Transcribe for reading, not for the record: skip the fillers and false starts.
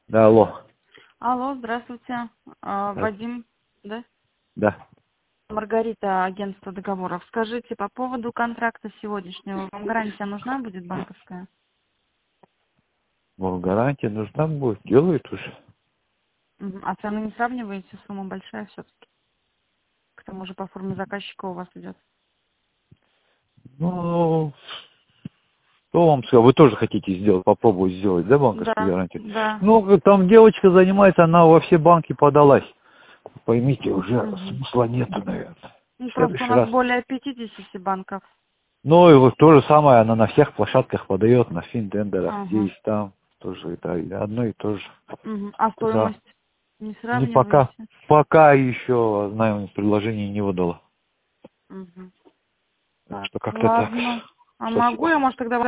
Да, алло. Алло, здравствуйте. Вадим, да? Да. Маргарита, агентство договоров. Скажите, по поводу контракта сегодняшнего, вам гарантия нужна будет банковская? Ну, гарантия нужна будет. Делают уже. А цены не сравниваете? Сумма большая все-таки. К тому же по форме заказчика у вас идет. Ну, что вам сказал? Вы тоже хотите сделать, попробовать сделать, да, банковскую Да, гарантию? да. Ну, там девочка занимается, она во все банки подалась. Поймите, уже Мгм. смысла нету, наверное. Ну, В просто у следующий нас раз. более 50 банков. Ну, и вот то же самое, она на всех площадках подает, на финтендерах, Ага. здесь, там, тоже это одно и то же. А Куда? стоимость не Не пока. сравниваете? Пока еще, знаю, предложение не выдала. Мгм. Так что как-то так. Ладно. А могу Спасибо. я, может, тогда